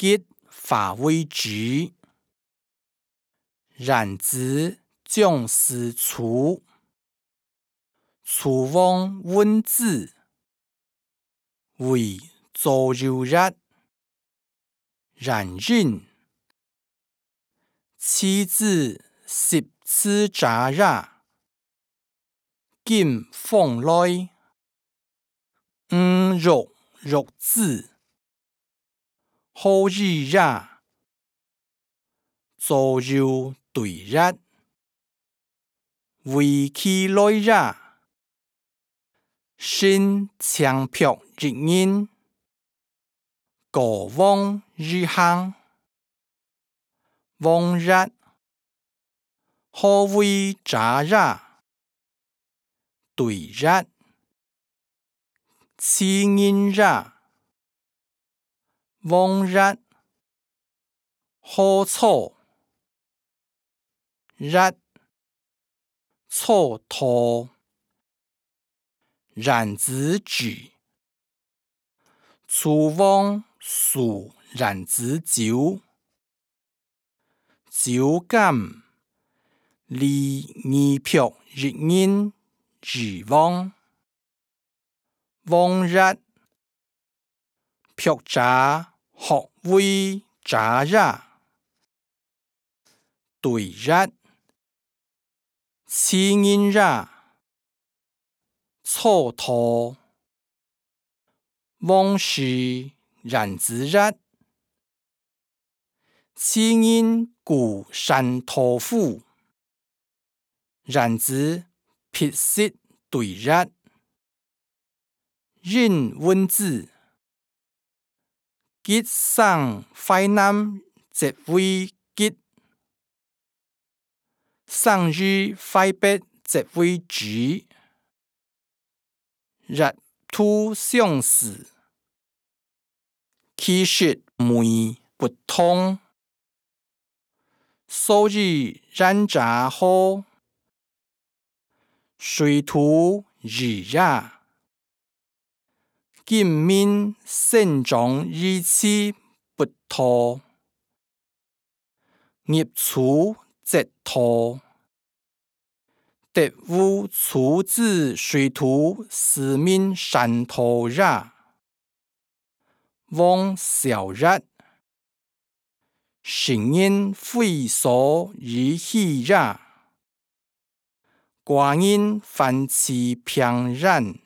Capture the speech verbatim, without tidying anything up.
吉法为直，然之将士卒，卒王问子，为左右日，然人。妻子十次查日，今放来，吾肉肉子，好日日，左右对日，为期来日，新强迫日人，过往日行，往日。好为查日，对日，次日日，往日，好错，日，错拖，然之子，卒王属然之酒，酒感。离二票日人日往，往日票查学为查日，对日次日日，错拖，往事然之日，次日故山托夫。然之撇失对日，人问子，吉生淮南则为吉，生于淮北则为直。日土相似，其实梅不同，所以然查好。水土日日，今民生长日期不妥，nghiệp除则妥，得无处置水土使民山头日，往小日，行人会所日起日。寡人凡其平然。